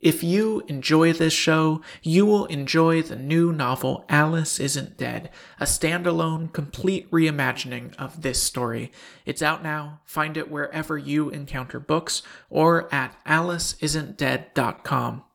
If you enjoy this show, you will enjoy the new novel Alice Isn't Dead, a standalone, complete reimagining of this story. It's out now. Find it wherever you encounter books or at aliceisn'tdead.com.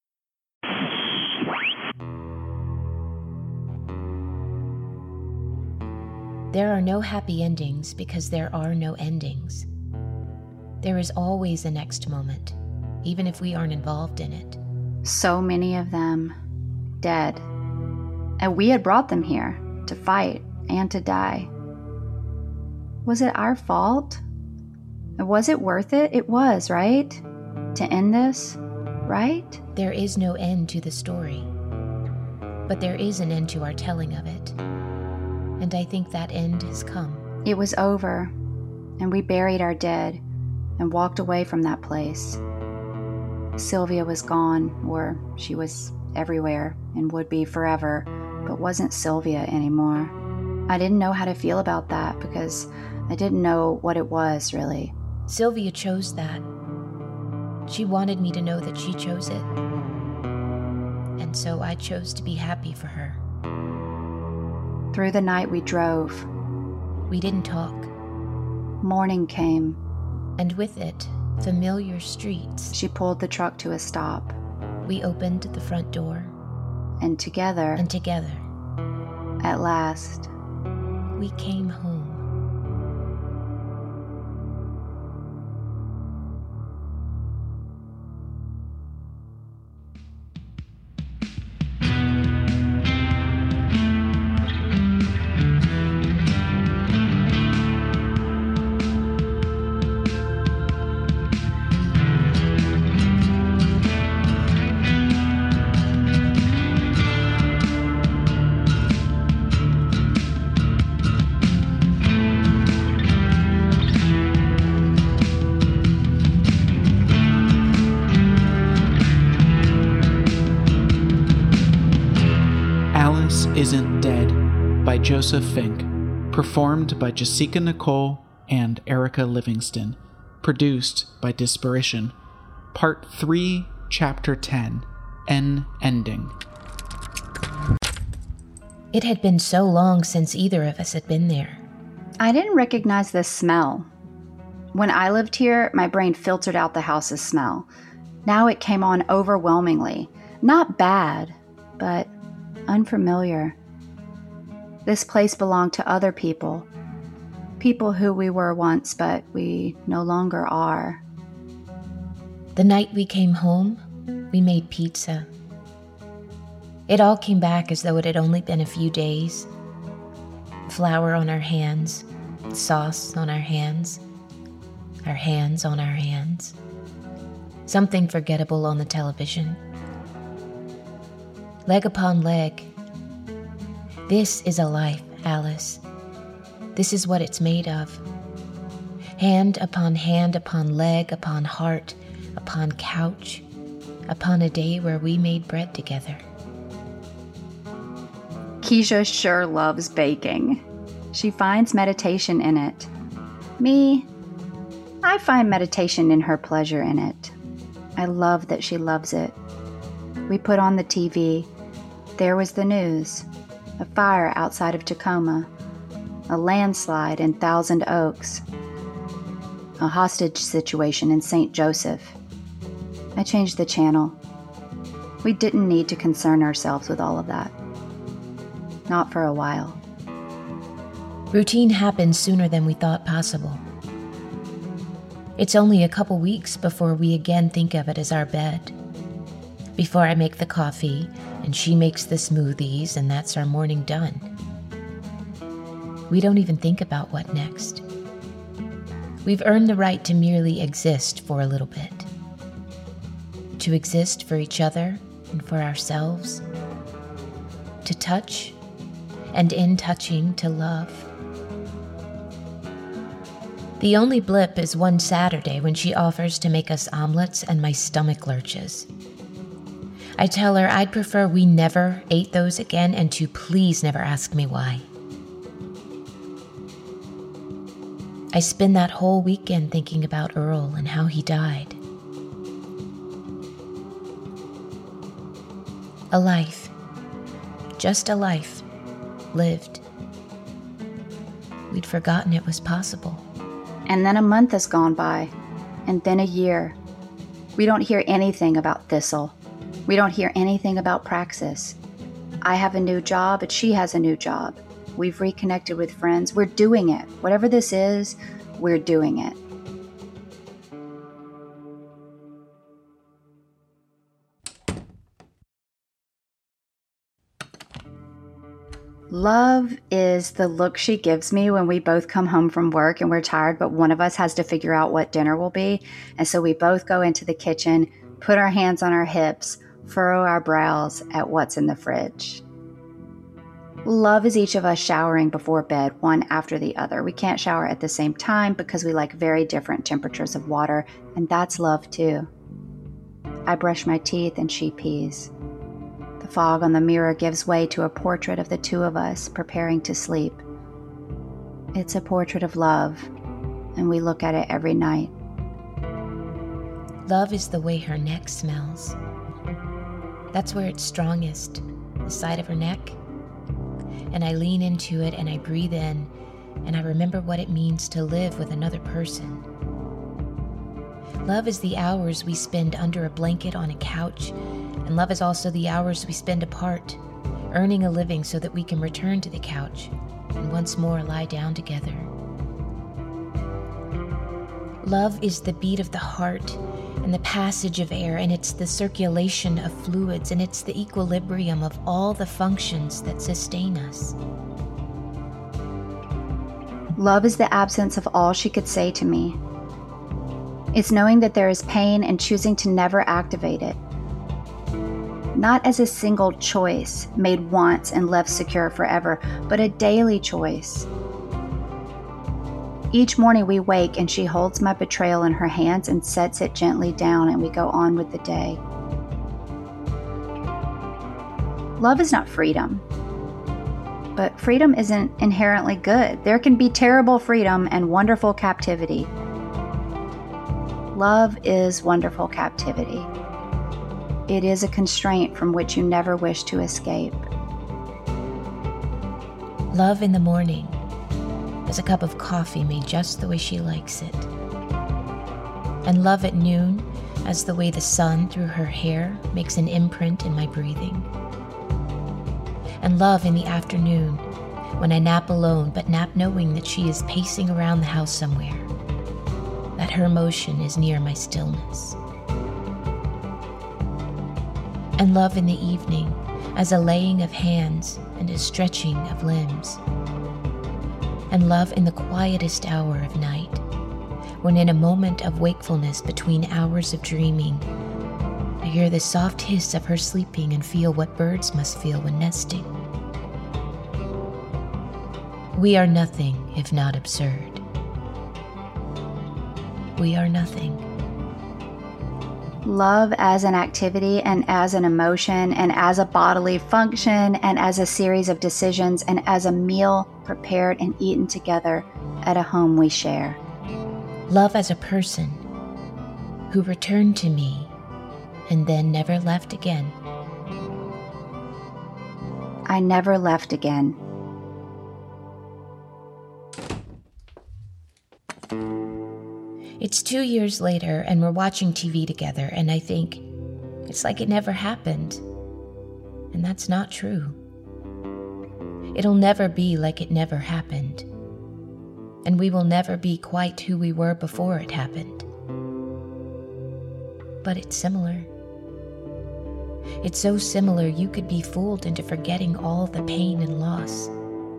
There are no happy endings because there are no endings. There is always a next moment, even if we aren't involved in it. So many of them dead. And we had brought them here to fight and to die. Was it our fault? Was it worth it? It was, right? To end this, right? There is no end to the story, but there is an end to our telling of it. And I think that end has come. It was over, and we buried our dead and walked away from that place. Sylvia was gone, or she was everywhere and would be forever, but wasn't Sylvia anymore. I didn't know how to feel about that because I didn't know what it was, really. Sylvia chose that. She wanted me to know that she chose it. And so I chose to be happy for her. Through the night we drove. We didn't talk. Morning came. And with it, familiar streets. She pulled the truck to a stop. We opened the front door. And together, at last, we came home. Alice Isn't Dead by Joseph Fink, performed by Jessica Nicole and Erica Livingston, produced by Disparition. Part 3, Chapter 10, N Ending. It had been so long since either of us had been there. I didn't recognize the smell. When I lived here, my brain filtered out the house's smell. Now it came on overwhelmingly. Not bad, but unfamiliar. This place belonged to other people. People who we were once, but we no longer are. The night we came home, we made pizza. It all came back as though it had only been a few days. Flour on our hands, sauce on our hands on our hands. Something forgettable on the television. Leg upon leg. This is a life, Alice. This is what it's made of. Hand upon leg, upon heart, upon couch, upon a day where we made bread together. Keisha sure loves baking. She finds meditation in it. Me, I find meditation in her pleasure in it. I love that she loves it. We put on the TV. There was the news. A fire outside of Tacoma. A landslide in Thousand Oaks. A hostage situation in St. Joseph. I changed the channel. We didn't need to concern ourselves with all of that. Not for a while. Routine happens sooner than we thought possible. It's only a couple weeks before we again think of it as our bed. Before I make the coffee, and she makes the smoothies, and that's our morning done. We don't even think about what next. We've earned the right to merely exist for a little bit. To exist for each other and for ourselves. To touch, and in touching, to love. The only blip is one Saturday when she offers to make us omelets and my stomach lurches. I tell her I'd prefer we never ate those again and to please never ask me why. I spend that whole weekend thinking about Earl and how he died. A life. Just a life. Lived. We'd forgotten it was possible. And then a month has gone by, and then a year. We don't hear anything about Thistle. We don't hear anything about Praxis. I have a new job, and she has a new job. We've reconnected with friends. We're doing it. Whatever this is, we're doing it. Love is the look she gives me when we both come home from work and we're tired, but one of us has to figure out what dinner will be. And so we both go into the kitchen, put our hands on our hips, furrow our brows at what's in the fridge. Love is each of us showering before bed, one after the other. We can't shower at the same time because we like very different temperatures of water, and that's love too. I brush my teeth and she pees. The fog on the mirror gives way to a portrait of the two of us preparing to sleep. It's a portrait of love, and we look at it every night. Love is the way her neck smells. That's where it's strongest, the side of her neck. And I lean into it and I breathe in, and I remember what it means to live with another person. Love is the hours we spend under a blanket on a couch, and love is also the hours we spend apart, earning a living so that we can return to the couch and once more lie down together. Love is the beat of the heart and the passage of air, and it's the circulation of fluids, and it's the equilibrium of all the functions that sustain us. Love is the absence of all she could say to me. It's knowing that there is pain and choosing to never activate it. Not as a single choice made once and left secure forever, but a daily choice. Each morning we wake and she holds my betrayal in her hands and sets it gently down, and we go on with the day. Love is not freedom, but freedom isn't inherently good. There can be terrible freedom and wonderful captivity. Love is wonderful captivity. It is a constraint from which you never wish to escape. Love in the morning is a cup of coffee made just the way she likes it. And love at noon as the way the sun through her hair makes an imprint in my breathing. And love in the afternoon when I nap alone, but nap knowing that she is pacing around the house somewhere, that her motion is near my stillness. And love in the evening as a laying of hands and a stretching of limbs. And love in the quietest hour of night, when in a moment of wakefulness between hours of dreaming, I hear the soft hiss of her sleeping and feel what birds must feel when nesting. We are nothing if not absurd. We are nothing. Love as an activity and as an emotion and as a bodily function and as a series of decisions and as a meal prepared and eaten together at a home we share. Love as a person who returned to me and then never left again. I never left again. It's 2 years later, and we're watching TV together, and I think, it's like it never happened. And that's not true. It'll never be like it never happened. And we will never be quite who we were before it happened. But it's similar. It's so similar you could be fooled into forgetting all the pain and loss.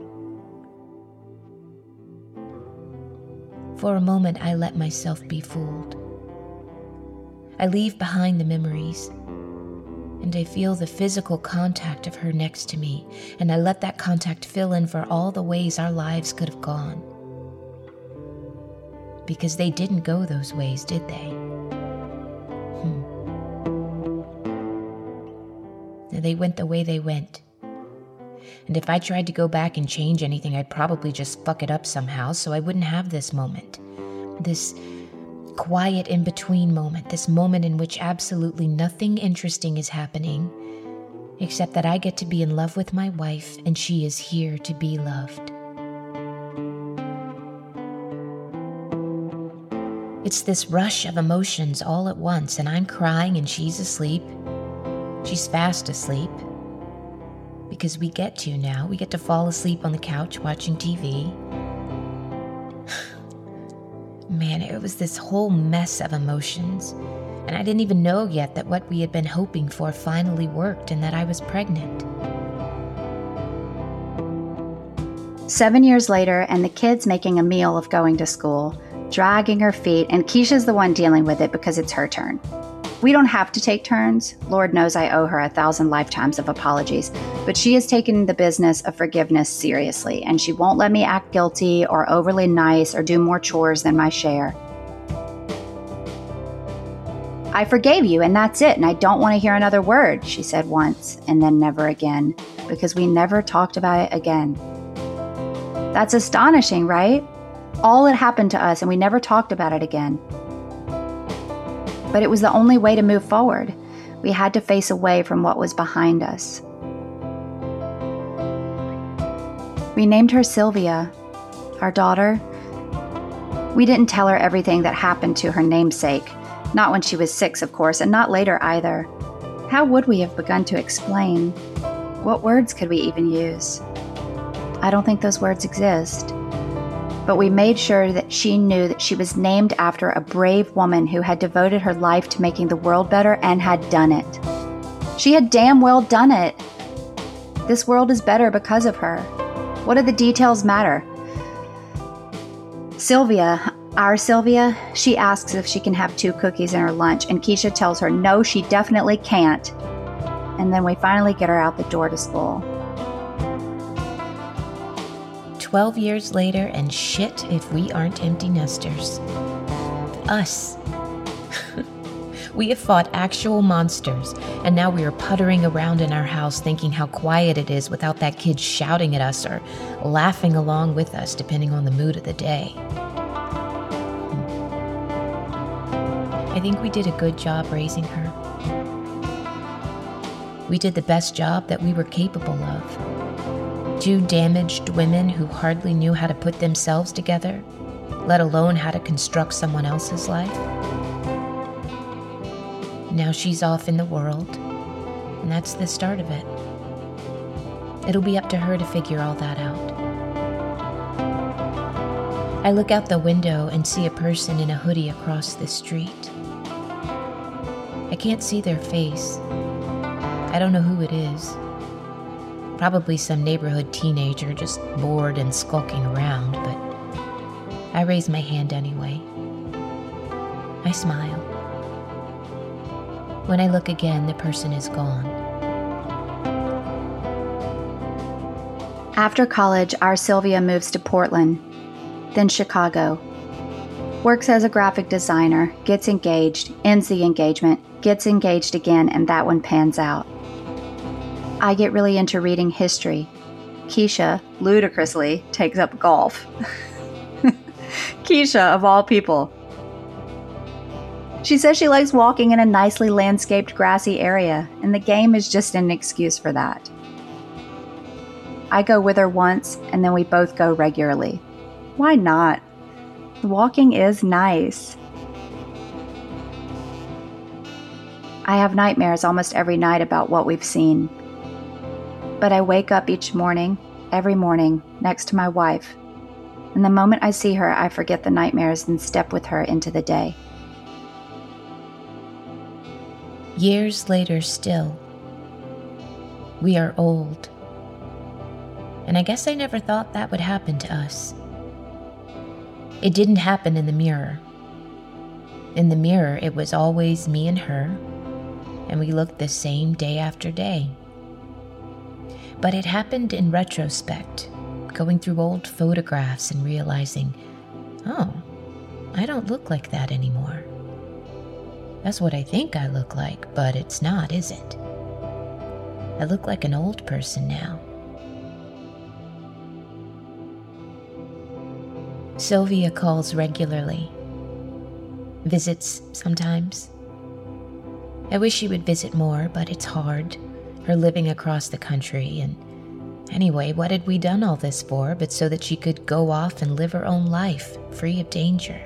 For a moment, I let myself be fooled. I leave behind the memories, and I feel the physical contact of her next to me, and I let that contact fill in for all the ways our lives could have gone. Because they didn't go those ways, did they? They went the way they went. And if I tried to go back and change anything, I'd probably just fuck it up somehow, so I wouldn't have this moment. This quiet in-between moment, this moment in which absolutely nothing interesting is happening, except that I get to be in love with my wife and she is here to be loved. It's this rush of emotions all at once, and I'm crying and she's asleep. She's fast asleep. Because we get to fall asleep on the couch watching TV. Man, it was this whole mess of emotions. And I didn't even know yet that what we had been hoping for finally worked and that I was pregnant. 7 years later, and the kid's making a meal of going to school, dragging her feet, and Keisha's the one dealing with it because it's her turn. We don't have to take turns. Lord knows I owe her 1,000 lifetimes of apologies, but she has taken the business of forgiveness seriously, and she won't let me act guilty or overly nice or do more chores than my share. I forgave you, and that's it, and I don't want to hear another word, she said once, and then never again, because we never talked about it again. That's astonishing, right? All had happened to us, and we never talked about it again. But it was the only way to move forward. We had to face away from what was behind us. We named her Sylvia, our daughter. We didn't tell her everything that happened to her namesake. Not when she was 6, of course, and not later either. How would we have begun to explain? What words could we even use? I don't think those words exist. But we made sure that she knew that she was named after a brave woman who had devoted her life to making the world better and had done it. She had damn well done it. This world is better because of her. What do the details matter? Sylvia, our Sylvia, she asks if she can have 2 cookies in her lunch, and Keisha tells her no, she definitely can't. And then we finally get her out the door to school. 12 years later, and shit if we aren't empty nesters. Us. We have fought actual monsters, and now we are puttering around in our house thinking how quiet it is without that kid shouting at us or laughing along with us, depending on the mood of the day. I think we did a good job raising her. We did the best job that we were capable of. 2 damaged women who hardly knew how to put themselves together, let alone how to construct someone else's life. Now she's off in the world, and that's the start of it. It'll be up to her to figure all that out. I look out the window and see a person in a hoodie across the street. I can't see their face. I don't know who it is. Probably some neighborhood teenager just bored and skulking around, but I raise my hand anyway. I smile. When I look again, the person is gone. After college, our Sylvia moves to Portland, then Chicago. Works as a graphic designer, gets engaged, ends the engagement, gets engaged again, and that one pans out. I get really into reading history. Keisha, ludicrously, takes up golf. Keisha, of all people. She says she likes walking in a nicely landscaped grassy area, and the game is just an excuse for that. I go with her once, and then we both go regularly. Why not? The walking is nice. I have nightmares almost every night about what we've seen. But I wake up each morning, every morning, next to my wife. And the moment I see her, I forget the nightmares and step with her into the day. Years later still, we are old. And I guess I never thought that would happen to us. It didn't happen in the mirror. In the mirror, it was always me and her, and we looked the same day after day. But it happened in retrospect, going through old photographs and realizing, oh, I don't look like that anymore. That's what I think I look like, but it's not, is it? I look like an old person now. Sylvia calls regularly, visits sometimes. I wish she would visit more, but it's hard. her living across the country, and anyway, what had we done all this for but so that she could go off and live her own life, free of danger?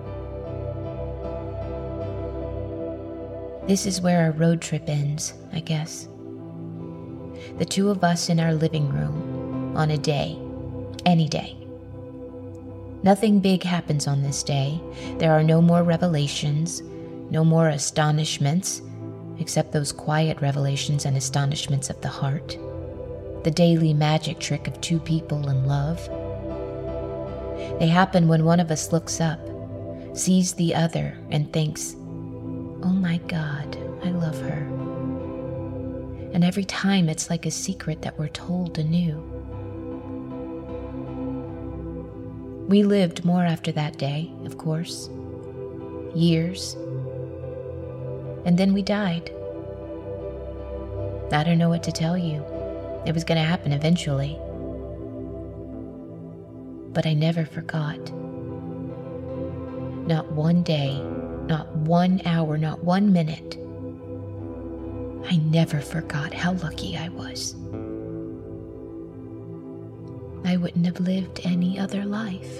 This is where our road trip ends, I guess. The two of us in our living room, on a day, any day. Nothing big happens on this day. There are no more revelations, no more astonishments, except those quiet revelations and astonishments of the heart. The daily magic trick of two people in love. They happen when one of us looks up, sees the other, and thinks, "Oh my God, I love her." And every time it's like a secret that we're told anew. We lived more after that day, of course. Years. And then we died. I don't know what to tell you. It was going to happen eventually. But I never forgot. Not one day, not 1 hour, not 1 minute. I never forgot how lucky I was. I wouldn't have lived any other life.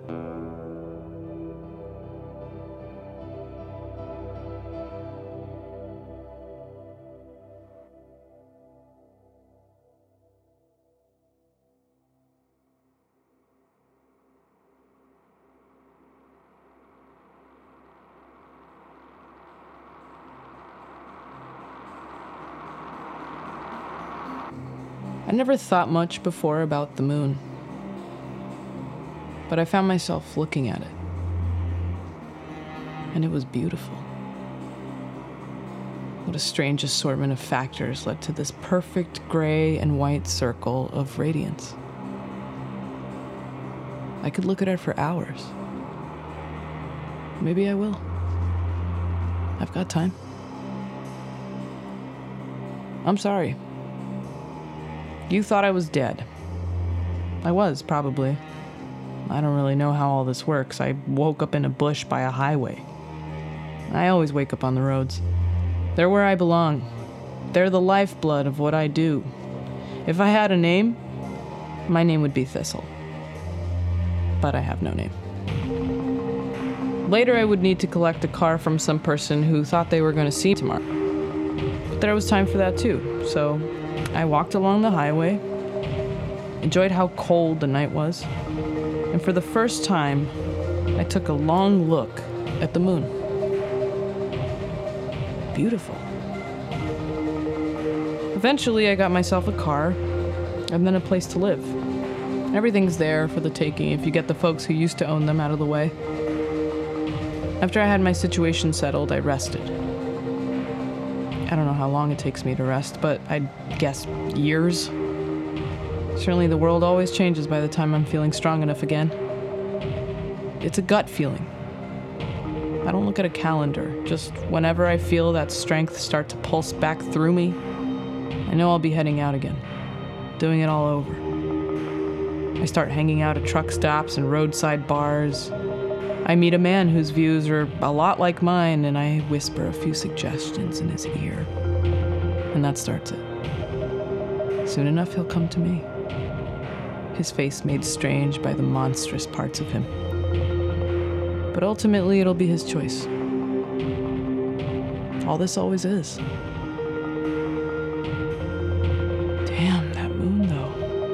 I never thought much before about the moon, but I found myself looking at it, and it was beautiful. What a strange assortment of factors led to this perfect gray and white circle of radiance. I could look at it for hours. Maybe I will. I've got time. I'm sorry. You thought I was dead. I was, probably. I don't really know how all this works. I woke up in a bush by a highway. I always wake up on the roads. They're where I belong. They're the lifeblood of what I do. If I had a name, my name would be Thistle. But I have no name. Later, I would need to collect a car from some person who thought they were going to see me tomorrow. But there was time for that too, so I walked along the highway, enjoyed how cold the night was, and for the first time, I took a long look at the moon. Beautiful. Eventually, I got myself a car, and then a place to live. Everything's there for the taking if you get the folks who used to own them out of the way. After I had my situation settled, I rested. I don't know how long it takes me to rest, but I'd guess years. Certainly the world always changes by the time I'm feeling strong enough again. It's a gut feeling. I don't look at a calendar. Just whenever I feel that strength start to pulse back through me, I know I'll be heading out again, doing it all over. I start hanging out at truck stops and roadside bars. I meet a man whose views are a lot like mine, and I whisper a few suggestions in his ear. And that starts it. Soon enough, he'll come to me. His face made strange by the monstrous parts of him. But ultimately, it'll be his choice. All this always is. Damn, that moon, though.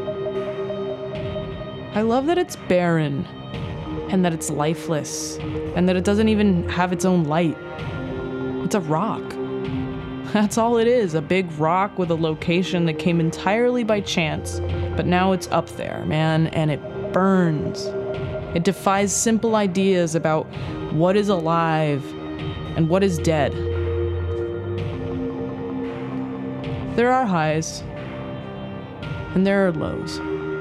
I love that it's barren, and that it's lifeless, and that it doesn't even have its own light. It's a rock. That's all it is, a big rock with a location that came entirely by chance, but now it's up there, man, and it burns. It defies simple ideas about what is alive and what is dead. There are highs, and there are lows.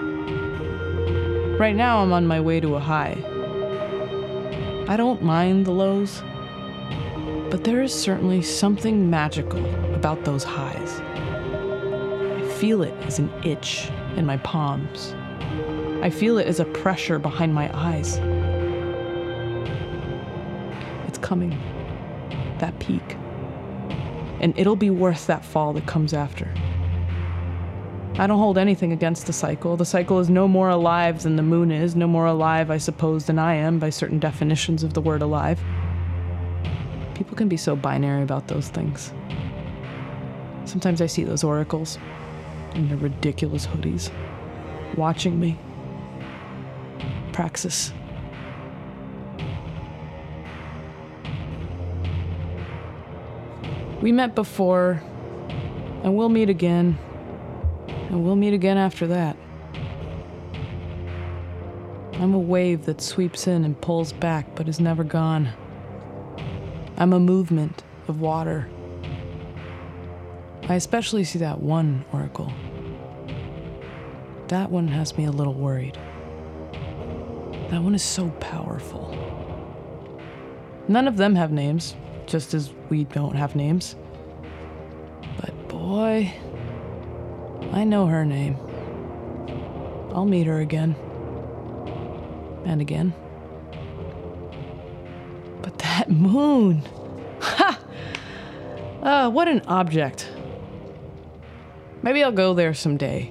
Right now, I'm on my way to a high. I don't mind the lows, but there is certainly something magical about those highs. I feel it as an itch in my palms. I feel it as a pressure behind my eyes. It's coming, that peak. and it'll be worth that fall that comes after. I don't hold anything against the cycle. The cycle is no more alive than the moon is, no more alive, I suppose, than I am by certain definitions of the word alive. People can be so binary about those things. Sometimes I see those oracles in their ridiculous hoodies, watching me. Praxis. We met before, and we'll meet again, and we'll meet again after that. I'm a wave that sweeps in and pulls back, but is never gone. I'm a movement of water. I especially see that one oracle. That one has me a little worried. That one is so powerful. None of them have names, just as we don't have names. But boy, I know her name. I'll meet her again. And again. But that moon! Ha! What an object. Maybe I'll go there someday.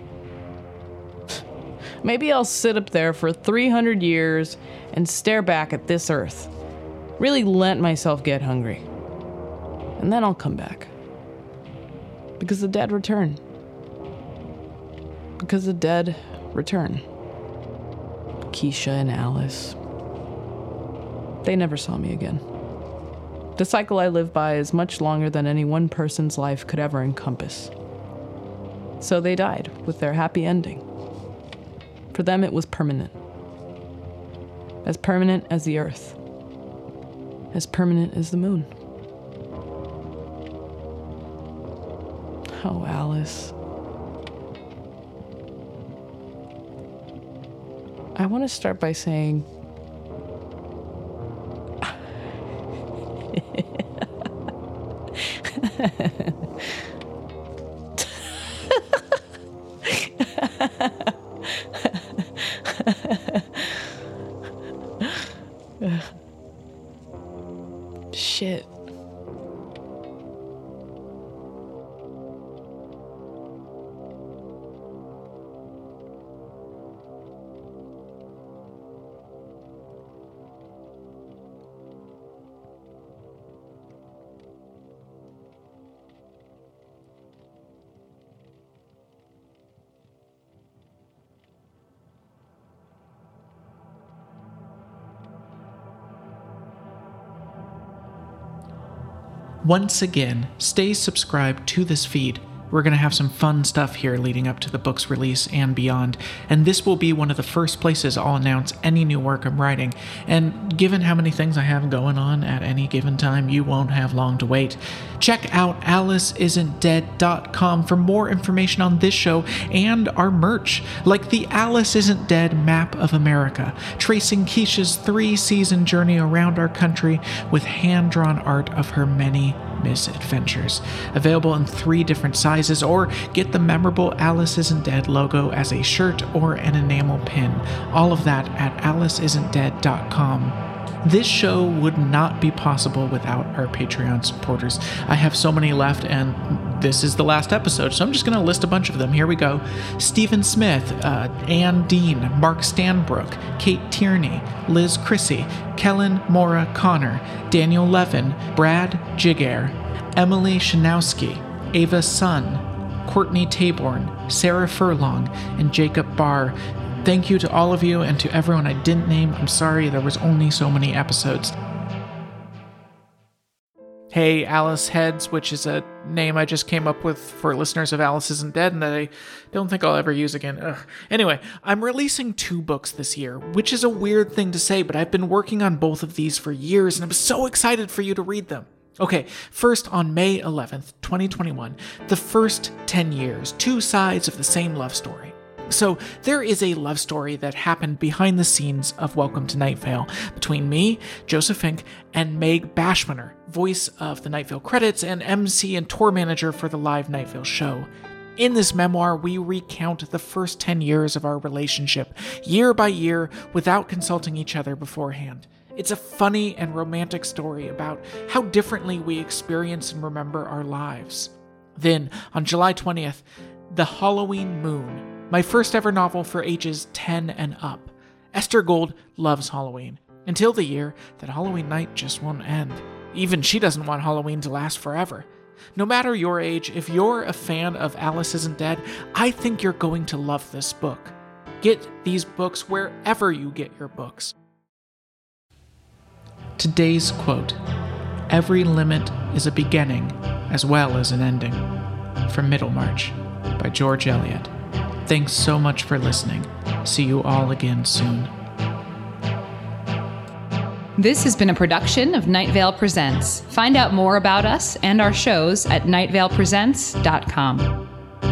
Maybe I'll sit up there for 300 years and stare back at this earth. Really let myself get hungry. And then I'll come back. Because the dead return. Because the dead return. Keisha and Alice. They never saw me again. The cycle I live by is much longer than any one person's life could ever encompass. So they died with their happy ending. For them, it was permanent. As permanent as the earth. As permanent as the moon. Oh, Alice. I want to start by saying shit. Once again, stay subscribed to this feed. We're going to have some fun stuff here leading up to the book's release and beyond, and this will be one of the first places I'll announce any new work I'm writing. And given how many things I have going on at any given time, you won't have long to wait. Check out AliceIsn'tDead.com for more information on this show and our merch, like the Alice Isn't Dead Map of America, tracing Keisha's 3-season journey around our country with hand-drawn art of her many misadventures. Available in 3 different sizes, or get the memorable Alice Isn't Dead logo as a shirt or an enamel pin. All of that at AliceIsn'tDead.com. This show would not be possible without our Patreon supporters. I have so many left, and this is the last episode, so I'm just going to list a bunch of them. Here we go. Stephen Smith, Ann Dean, Mark Stanbrook, Kate Tierney, Liz Chrissy, Kellen Mora Connor, Daniel Levin, Brad Jigare, Emily Shanowski, Ava Sun, Courtney Taborn, Sarah Furlong, and Jacob Barr. Thank you to all of you, and to everyone I didn't name. I'm sorry there was only so many episodes. Hey, Alice Heads, which is a name I just came up with for listeners of Alice Isn't Dead and that I don't think I'll ever use again. Ugh. Anyway, I'm releasing 2 books this year, which is a weird thing to say, but I've been working on both of these for years, and I'm so excited for you to read them. Okay, first on May 11th, 2021, The First 10 Years, 2 sides of the same love story. So, there is a love story that happened behind the scenes of Welcome to Night Vale between me, Joseph Fink, and Meg Bashmaner, voice of the Night Vale credits and MC and tour manager for the live Night Vale show. In this memoir, we recount the first 10 years of our relationship, year by year, without consulting each other beforehand. It's a funny and romantic story about how differently we experience and remember our lives. Then, on July 20th, The Halloween Moon, my first ever novel for ages 10 and up. Esther Gold loves Halloween, until the year that Halloween night just won't end. Even she doesn't want Halloween to last forever. No matter your age, if you're a fan of Alice Isn't Dead, I think you're going to love this book. Get these books wherever you get your books. Today's quote: "Every limit is a beginning as well as an ending." From Middlemarch, by George Eliot. Thanks so much for listening. See you all again soon. This has been a production of Night Vale Presents. Find out more about us and our shows at nightvalepresents.com.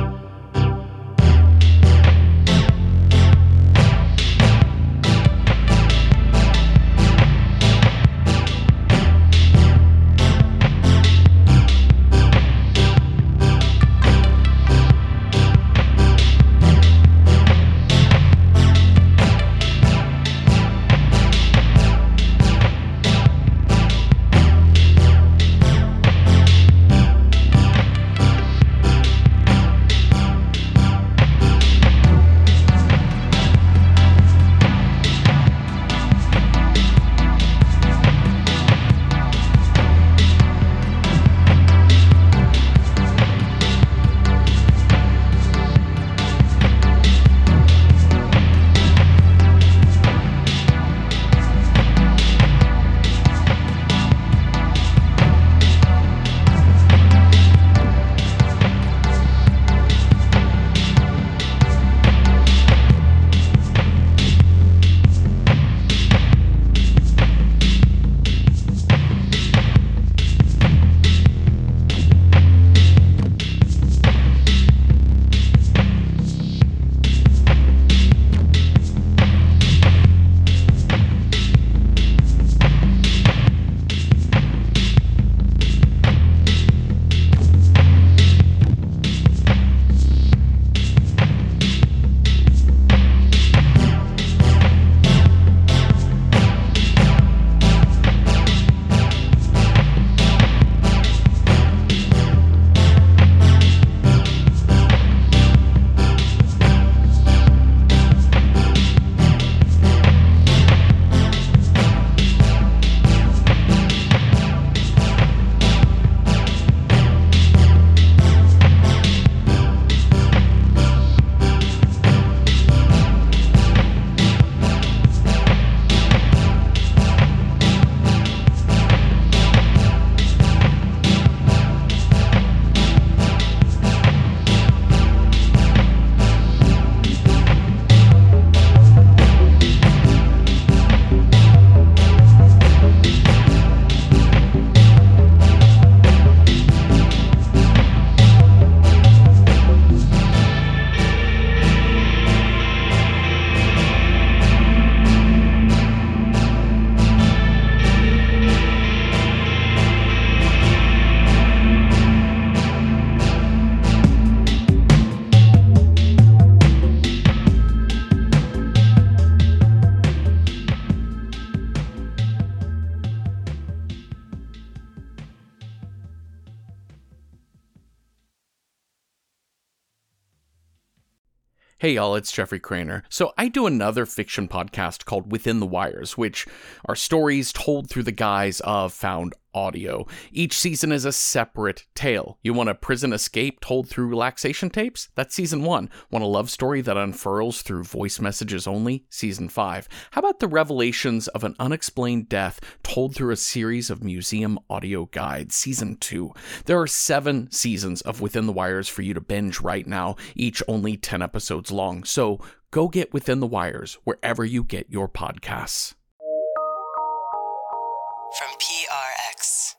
Hey y'all, it's Jeffrey Craner. So I do another fiction podcast called Within the Wires, which are stories told through the guise of found audio. Each season is a separate tale. You want a prison escape told through relaxation tapes? That's season 1. Want a love story that unfurls through voice messages only? Season 5. How about the revelations of an unexplained death told through a series of museum audio guides? Season 2. There are 7 seasons of Within the Wires for you to binge right now, each only 10 episodes long. So go get Within the Wires wherever you get your podcasts. From PRX.